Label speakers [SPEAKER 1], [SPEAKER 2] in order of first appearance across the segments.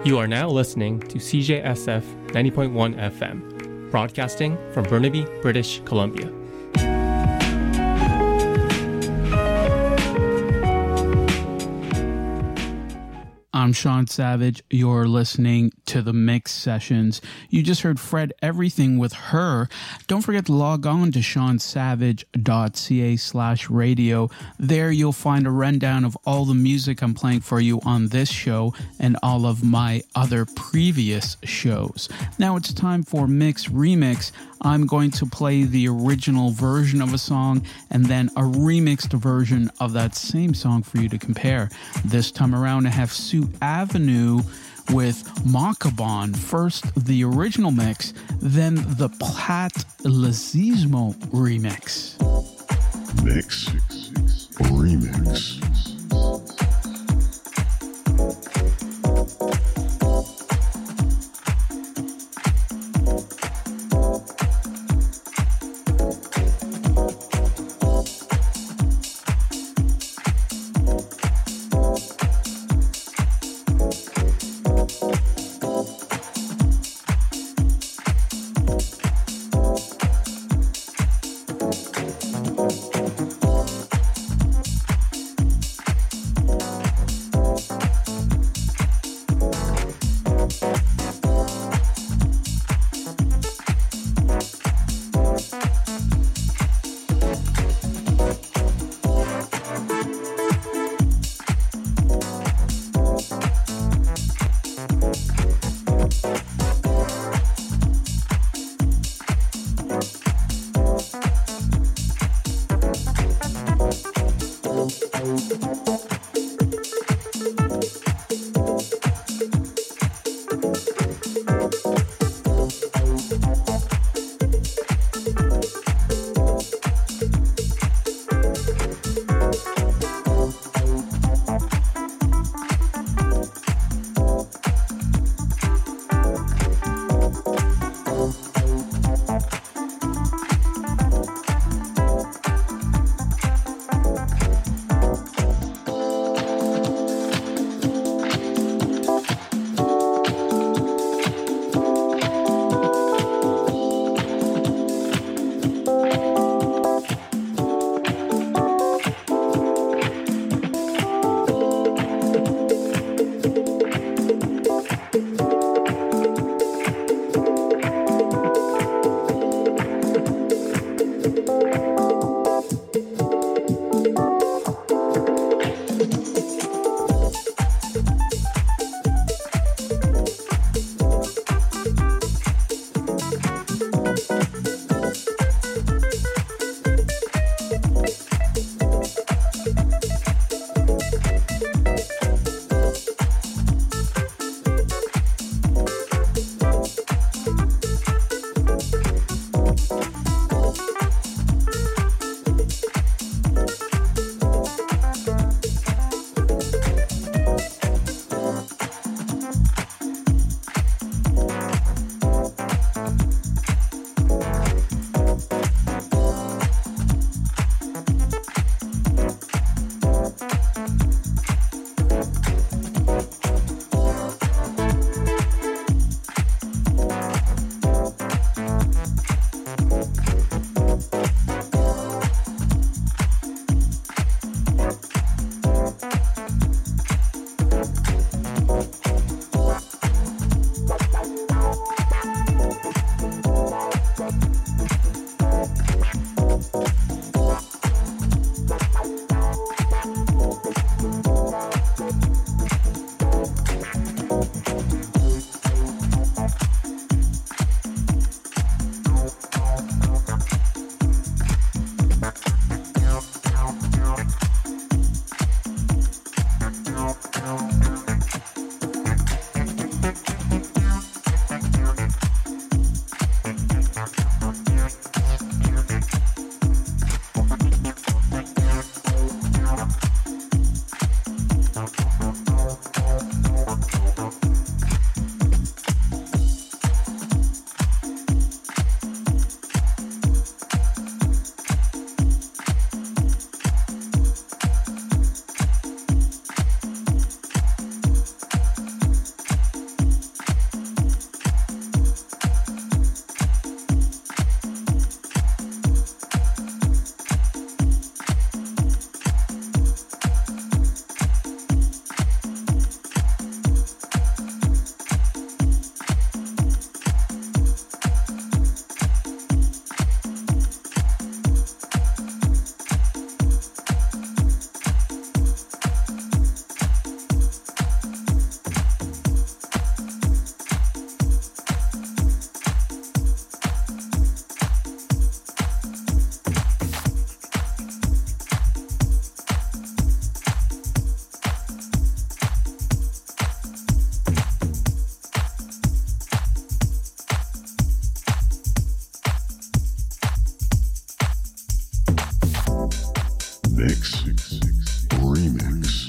[SPEAKER 1] You are now listening to CJSF 90.1 FM, broadcasting from Burnaby, British Columbia.
[SPEAKER 2] I'm Sean Savage. You're listening to the Mix Sessions. You just heard Fred Everything with Her. Don't forget to log on to seansavage.ca/radio. There you'll find a rundown of all the music I'm playing for you on this show and all of my other previous shows. Now it's time for Mix Remix. I'm going to play the original version of a song and then a remixed version of that same song for you to compare. This time around I have Suit Avenue with Macabon. First the original mix, then the Plat Lazismo remix.
[SPEAKER 3] Mix Remix. Mix Remix.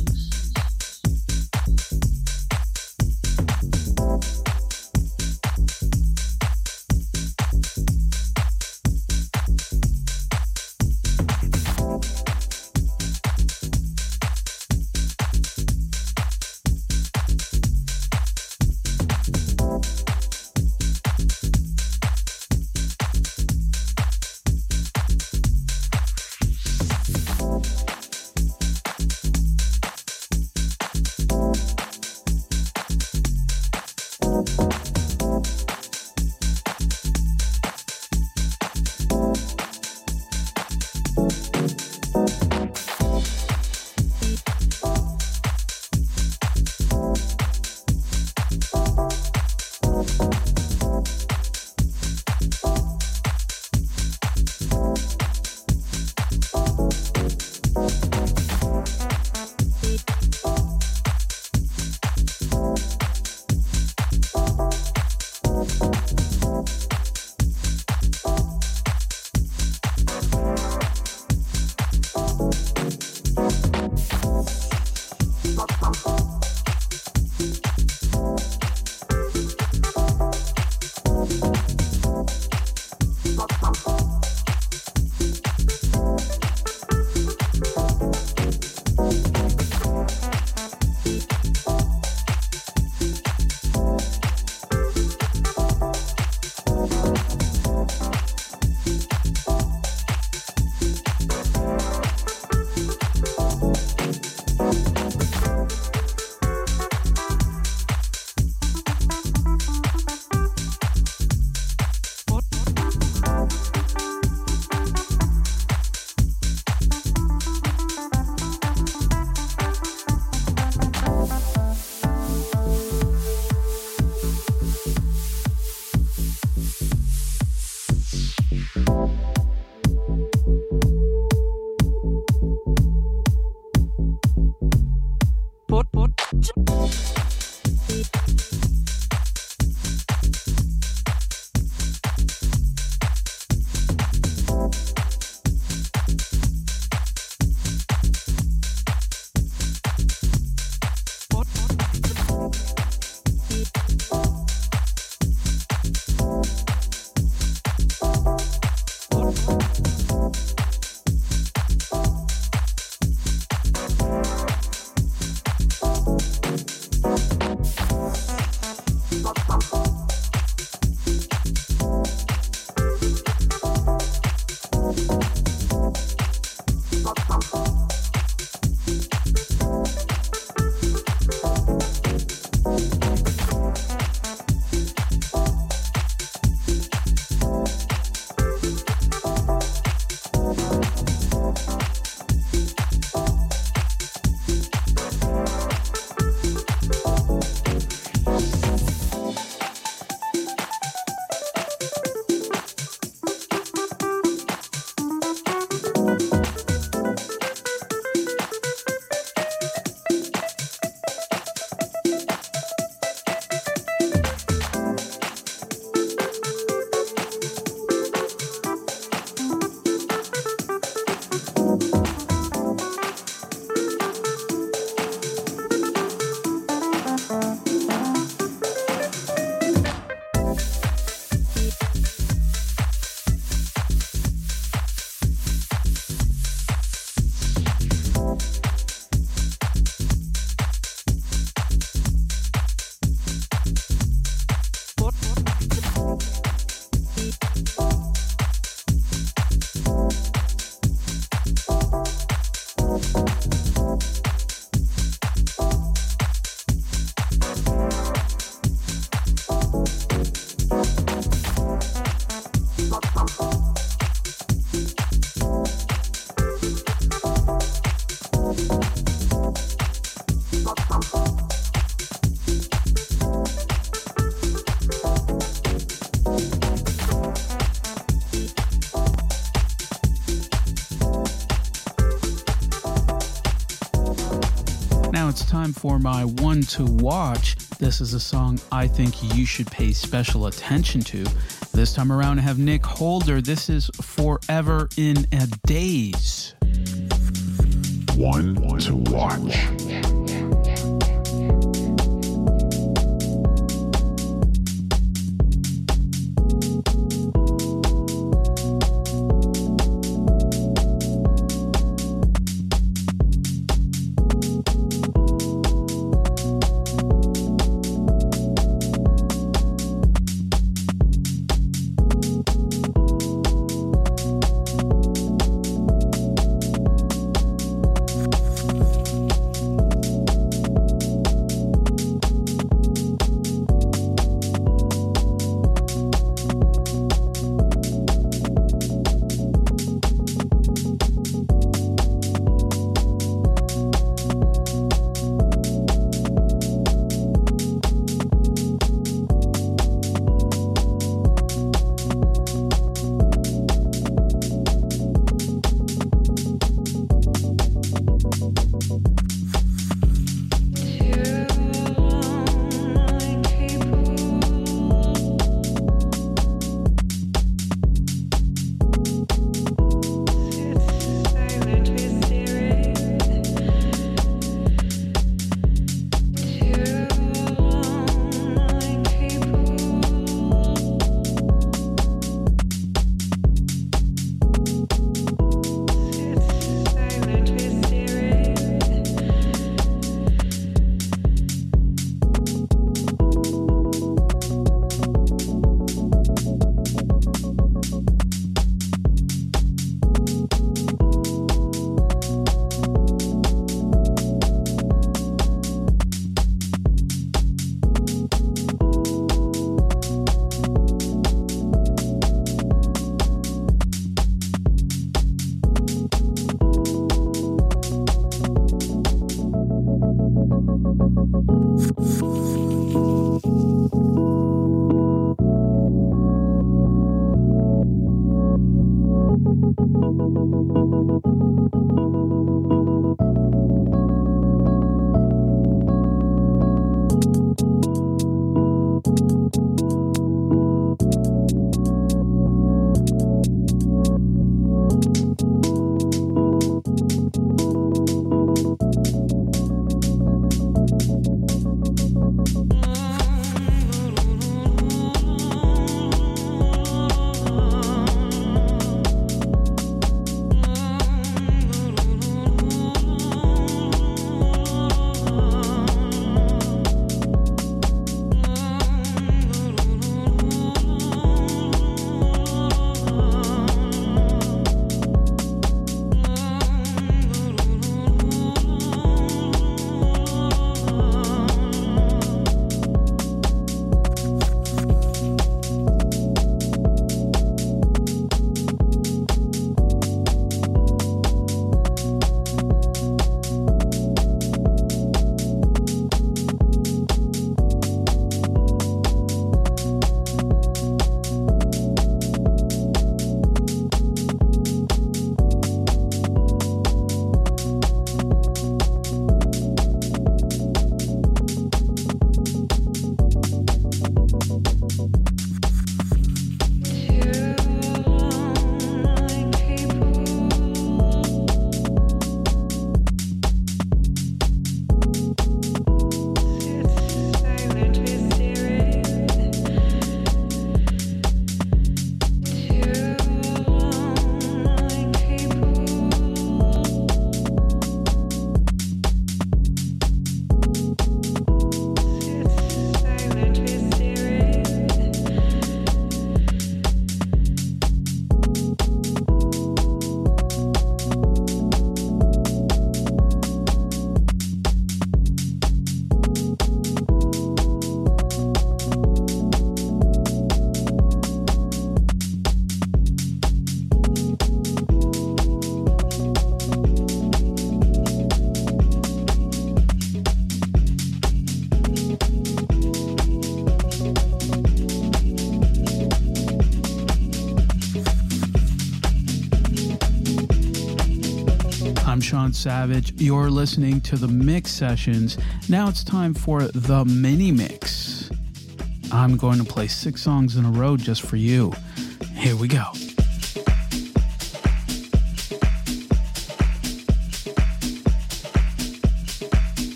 [SPEAKER 2] Now it's time for my one to watch. This is a song I think you should pay special attention to. This time around I have Nick Holder. This is Forever in a Daze.
[SPEAKER 3] one to watch.
[SPEAKER 2] I'm Sean Savage. You're listening to the Mix Sessions. Now it's time for the mini mix. I'm going to play 6 songs in a row just for you. Here we go.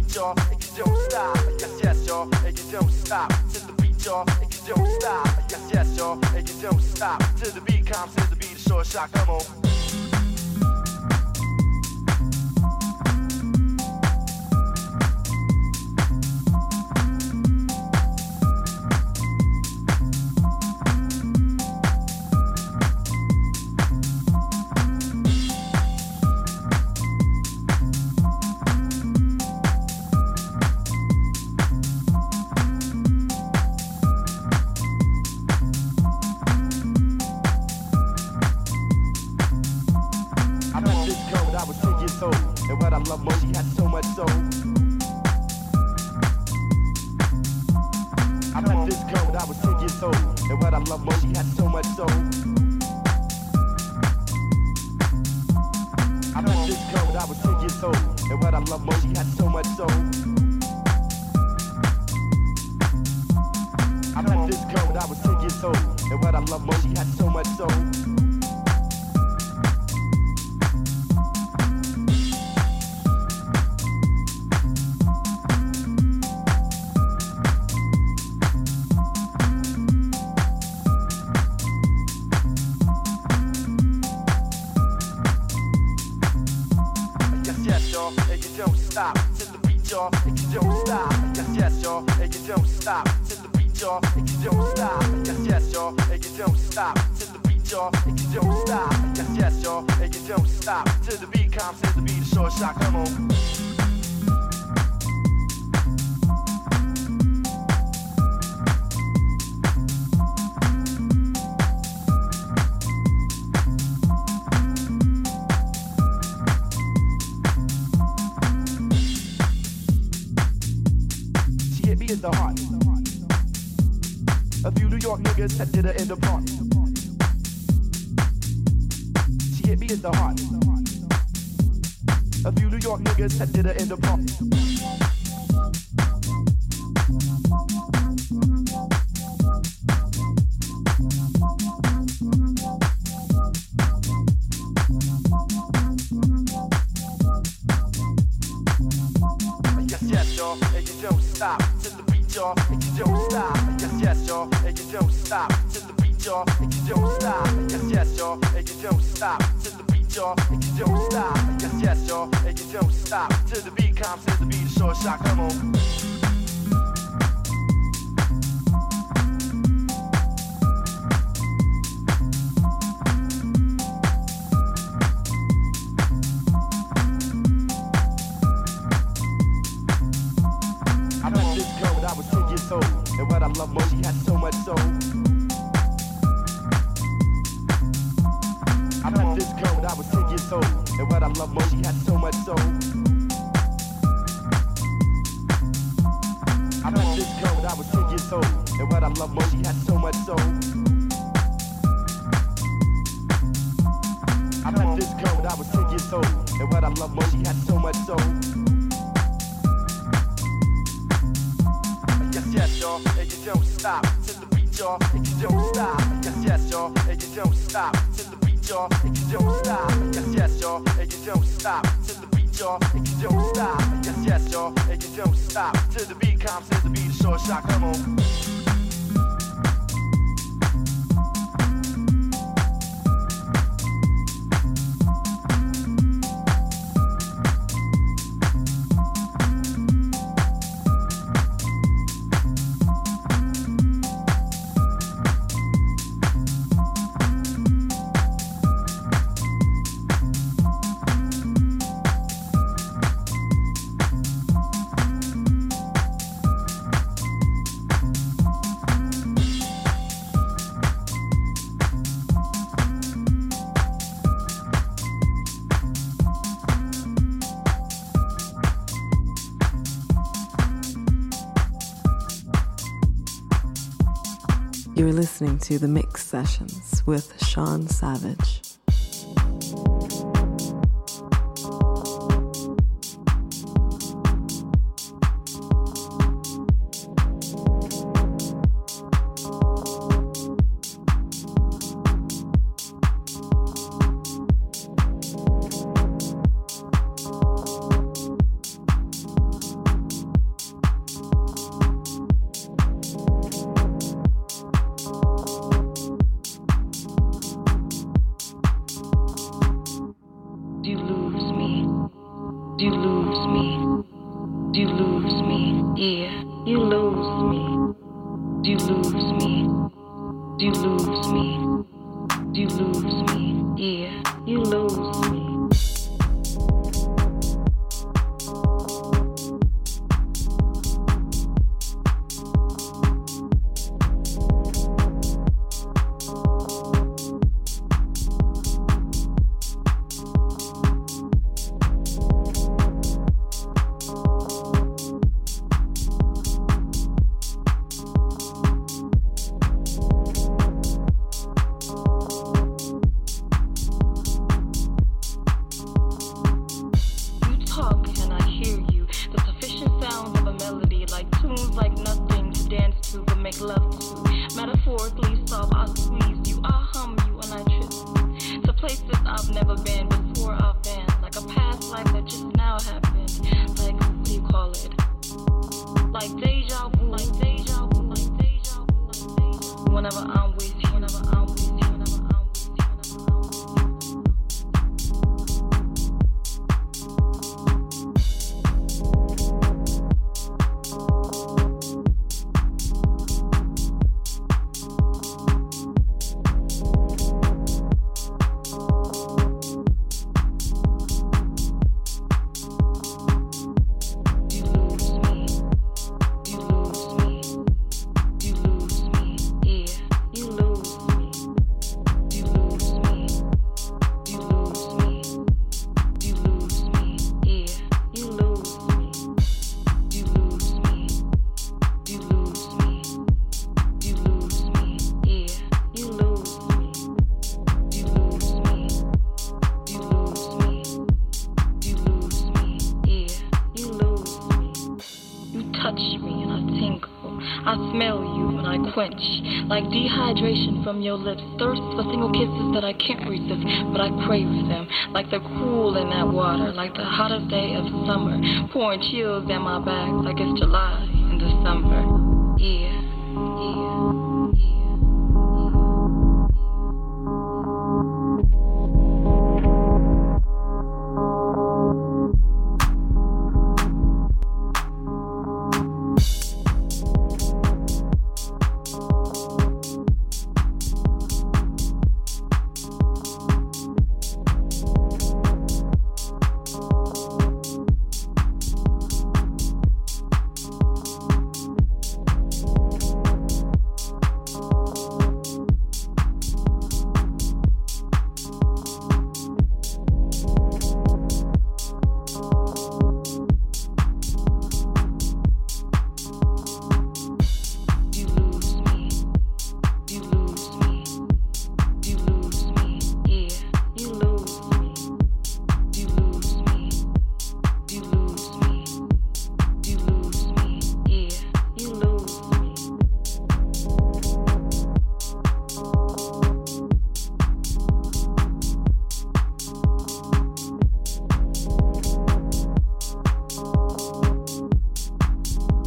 [SPEAKER 4] beat, y'all, and you don't stop. Yes, yes, y'all, and you don't stop. To the beat, y'all, and you don't stop. Yes, yes, y'all, and you don't stop. To the beat, comes to the beat, a short shot, come on. The heart. A few New York niggas that did her in the park. She hit me in the heart. A few New York niggas that did her in the park. Yes, yes, y'all, and you don't stop. Y'all, and you don't stop. Yes, yes, y'all, and you don't stop. To the beat, y'all, and you don't stop. Yes, yes, y'all, and you don't stop. To the beat, y'all, and you don't stop. Yes, yes, y'all, and you don't stop. To the beat, comes to the beat, a short shot, come on. And what I love most, she had so much soul. I met this girl when I was 10 years old. And what I love most, she had so much soul. I met this girl when I was 10 years old. And what I love most, she had so much soul. I met this girl when I was 10 years old. And what I love most, she had so much soul. Yes, y'all, and you don't stop. To the beat, y'all, and you don't stop. Yes, yes, y'all, and you don't stop. To the beat, y'all, and you don't stop. Yes, yes, y'all, and you don't stop. To the beat, y'all, and you don't stop. Yes, yes, y'all, and you don't stop. To the beat, comes to the beat, a short shot, come on.
[SPEAKER 5] You're listening to The Mix Sessions with Sean Savage.
[SPEAKER 6] lose me? Yeah, you lose me. You lose me. You lose me. You lose me. Yeah, you lose me.
[SPEAKER 7] Like dehydration from your lips, thirst for single kisses that I can't resist, but I crave them. Like they're cool in that water, like the hottest day of summer, pouring chills down my back, like it's July.